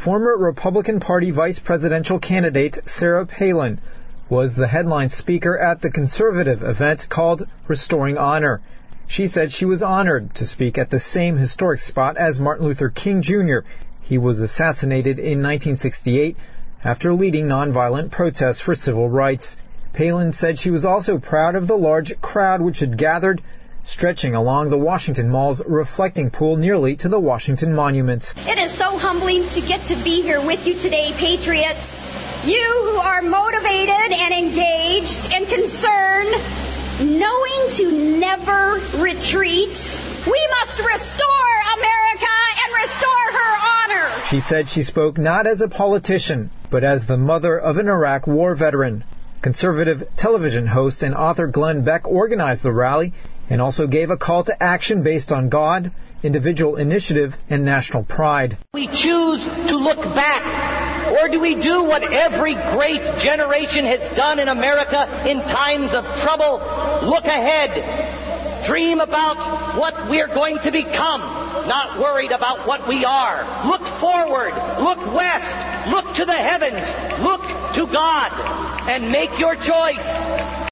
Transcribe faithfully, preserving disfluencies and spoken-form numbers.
Former Republican Party vice presidential candidate Sarah Palin was the headline speaker at the conservative event called Restoring Honor. She said she was honored to speak at the same historic spot as Martin Luther King Junior He was assassinated in nineteen sixty-eight after leading nonviolent protests for civil rights. Palin said she was also proud of the large crowd which had gathered, stretching along the Washington Mall's reflecting pool nearly to the Washington Monument. It is so humbling to get to be here with you today, Patriots. You who are motivated and engaged and concerned, knowing to never retreat. We must restore America and restore her honor. She said she spoke not as a politician, but as the mother of an Iraq war veteran. Conservative television host and author Glenn Beck organized the rally and also gave a call to action based on God, individual initiative, and national pride. We choose to look back, or do we do what every great generation has done in America in times of trouble? Look ahead. Dream about what we're going to become, not worried about what we are. Look forward. Look west. Look to the heavens. Look to God and make your choice.